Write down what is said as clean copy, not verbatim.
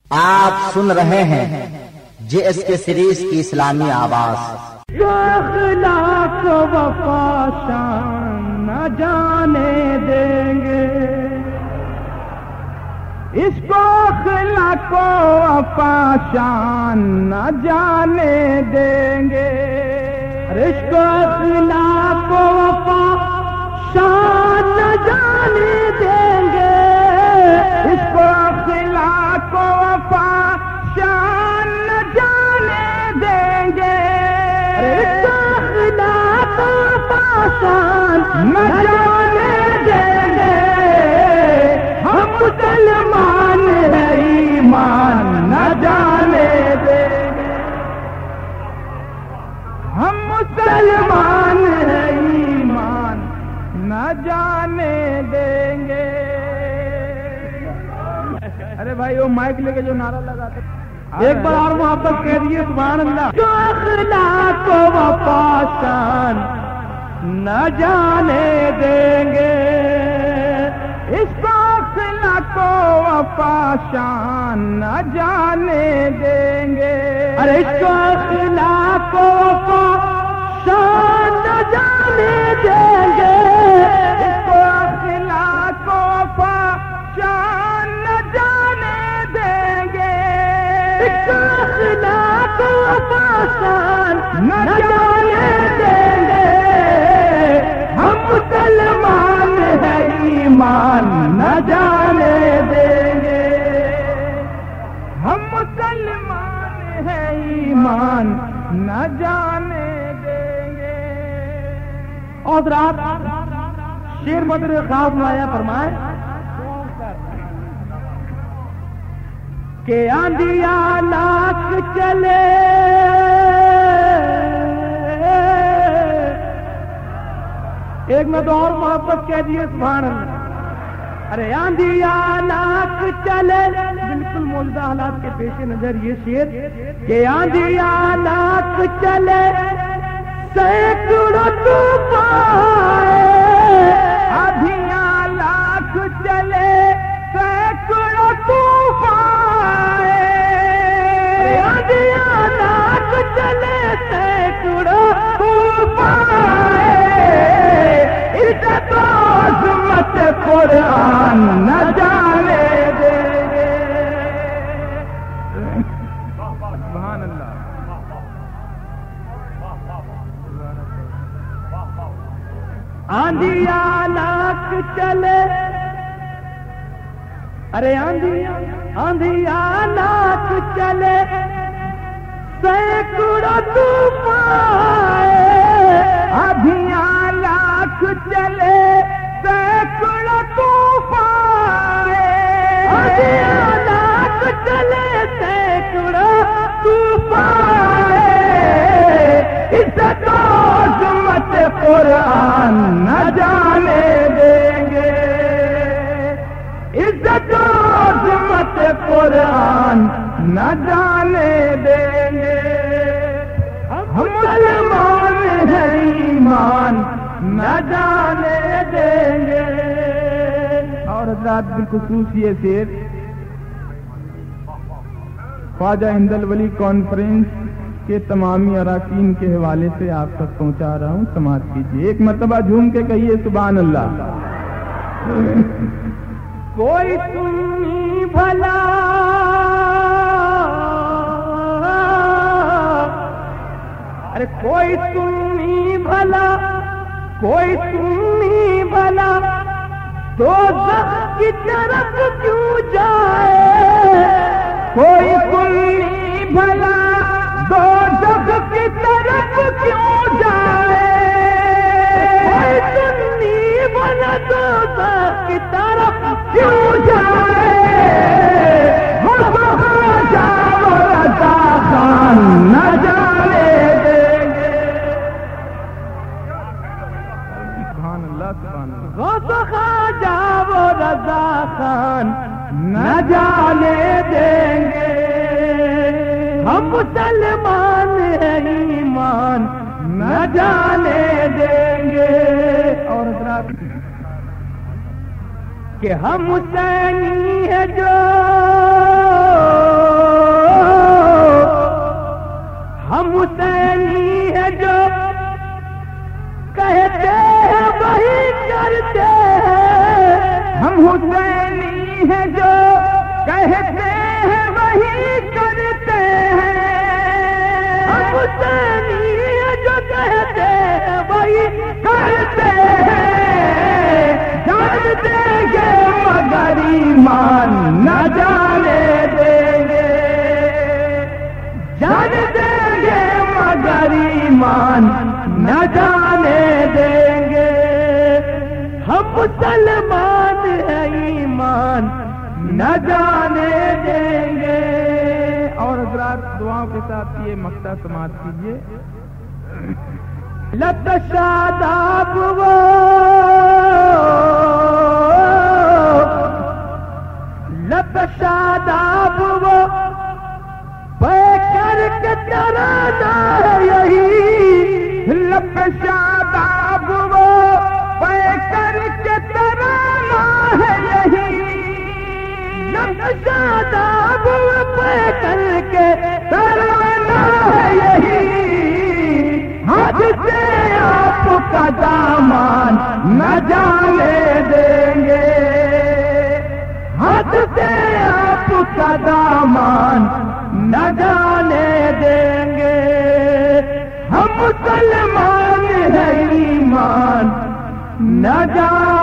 آپ سن رہے ہیں جے ایس کے سیریز کی اسلامی آواز۔ اخلاق وفا شان نہ جانے دیں گے، اس کو اخلاق وفا شان نہ جانے دیں گے، اس کو اخلاق وفا شان نہ جانے دیں گے، اس کو اخلاق وفا شان نہ جانے دیں گے، اس کو اخلاق وفا شان نہ جانے دیں گے، ہم مسلمان ہیں ایمان نہ جانے دیں گے، ہم مسلمان ہیں ایمان نہ جانے دیں گے۔ ارے بھائی وہ مائک لے کے جو نعرہ لگاتے ایک بار اور محبت کہہ دیے سبحان اللہ۔ جو اخلاق و وفا شان نہ جانے دیں گے، اس کو اخلاق و وفا شان نہ جانے دیں گے، ارے اس کو اخلاق و وفا شان نہ جانے دیں گے، اس کو اخلاق و وفا شان نہ جانے دیں گے، اس کو اخلاق و وفا شان نہ جانے دیں گے، ہم مسلمان ہیں ایمان نہ جانے دیں گے، ہم مسلمان ہیں ایمان نہ جانے دیں گے۔ اور رات شیر بدر خاص لایا فرمائے کہ آندھیا لاکھ چلے ایک میں تو اور محبت کہہ دیے سبحان اللہ۔ ارے آندھیا لاکھ چلے، بالکل موجودہ حالات کے پیش نظر یہ شعر کہ آندھیا لاکھ چلے سینکڑوں طوفان، آندھیا لاکھ چلے سینکڑوں طوفان، آندھیا لاکھ چلے سینکڑوں طوفان، عزت و عظمت قرآن نہ جانے دیں گے۔ سبحان اللہ۔ آندھیا لاکھ چلے، ارے آندھیا لاکھ چلے سینکڑوں طوفان، آندھیا لاکھ چلے سینکڑوں طوفان، آندھیا لاکھ چلے سینکڑوں طوفان، عزت و عظمت قرآن نہ جانے دیں گے، عزت و عظمت قرآن نہ جانے دیں گے، ہم مسلمان ہیں ایمان نہ جانے دیں گے۔ اور حضرات بالخصوص یہ شعر خواجہ ہند ولی کانفرنس کے تمامی اراکین کے حوالے سے آپ تک پہنچا رہا ہوں، سماعت کیجیے، ایک مرتبہ جھوم کے کہیے سبحان اللہ۔ کوئی سنی بھلا ارے کوئی سنی بھلا، کوئی سنی بھلا دوزخ کی طرف کیوں جائے، کوئی سنی بھلا دوزخ کی طرف کیوں جائے، کوئی سنی بھلا دوزخ کی طرف کیوں جائے، ہو خواجہ و رضا خان نہ جانے دیں گے۔ سبحان اللہ سبحان اللہ۔ غوث خواجہ و رضا خان نہ جانے دیں گے، ہم مسلمان ہیں ایمان نہ جانے دیں گے۔ اور حضرات کہ ہم حسینی ہے جو ہیں وہی کرتے ہیں، حسینی جو کہتے ہیں وہی کرتے ہیں، جان دیں گے مگر ایمان نہ جانے دیں گے، جان دیں گے مگر ایمان نہ جانے دیں گے، ہم مسلمان ہیں ایمان نہ جانے دیں گے۔ اور حضرات دعاؤں کے ساتھ یہ مقطع سماعت کیجیے۔ لب شاداب وہ لب شاداب وہ پے کر کے ترانا ہے یہی، لب شاداب وہ پے کر کے ترانا ہے یہی، لب شاداب وہ پے کر کے ترانا ہے یہی، ہاتھ سے آپ کا دامان نہ جانے دیں گے، ہاتھ سے آپ کا دامان نہ جانے دیں گے، ہم مسلمان ہیں ایمان نہ جانے